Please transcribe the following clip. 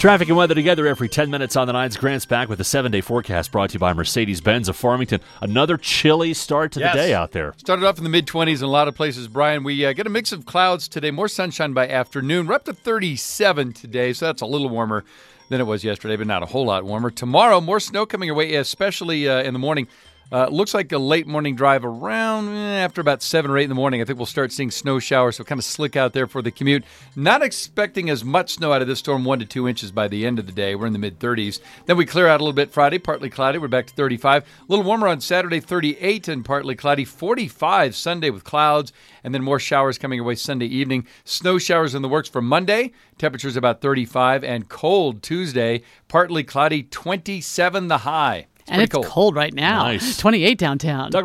Traffic and weather together every 10 minutes on the Nines. Grant's back with a 7-day forecast brought to you by Mercedes-Benz of Farmington. Another chilly start to the day out there. Started off in the mid-20s in a lot of places, Brian. We get a mix of clouds today, more sunshine by afternoon. We're up to 37 today, so that's a little warmer than it was yesterday, but not a whole lot warmer. Tomorrow, more snow coming your way, especially in the morning. Looks like a late morning drive around after about 7 or 8 in the morning. I think we'll start seeing snow showers, so kind of slick out there for the commute. Not expecting as much snow out of this storm, 1 to 2 inches by the end of the day. We're in the mid-30s. Then we clear out a little bit Friday, partly cloudy. We're back to 35. A little warmer on Saturday, 38 and partly cloudy. 45 Sunday with clouds, and then more showers coming away Sunday evening. Snow showers in the works for Monday. Temperatures about 35 and cold Tuesday. Partly cloudy, 27 the high. And it's cold right now. Nice. 28 downtown.